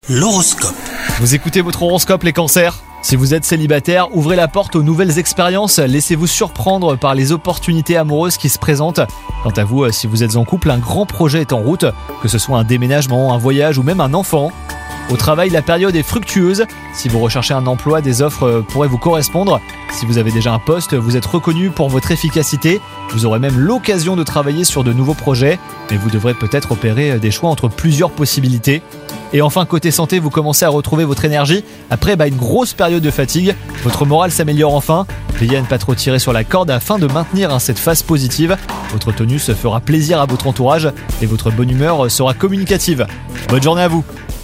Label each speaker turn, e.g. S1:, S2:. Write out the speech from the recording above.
S1: L'horoscope.
S2: Vous écoutez votre horoscope les cancers ? Si vous êtes célibataire, ouvrez la porte aux nouvelles expériences, laissez-vous surprendre par les opportunités amoureuses qui se présentent. Quant à vous, si vous êtes en couple, un grand projet est en route, que ce soit un déménagement, un voyage ou même un enfant. Au travail, la période est fructueuse. Si vous recherchez un emploi, des offres pourraient vous correspondre. Si vous avez déjà un poste, vous êtes reconnu pour votre efficacité. Vous aurez même l'occasion de travailler sur de nouveaux projets, mais vous devrez peut-être opérer des choix entre plusieurs possibilités. Et enfin, côté santé, vous commencez à retrouver votre énergie. Après une grosse période de fatigue, votre morale s'améliore enfin. Veillez à ne pas trop tirer sur la corde afin de maintenir cette phase positive. Votre tenue se fera plaisir à votre entourage et votre bonne humeur sera communicative. Bonne journée à vous!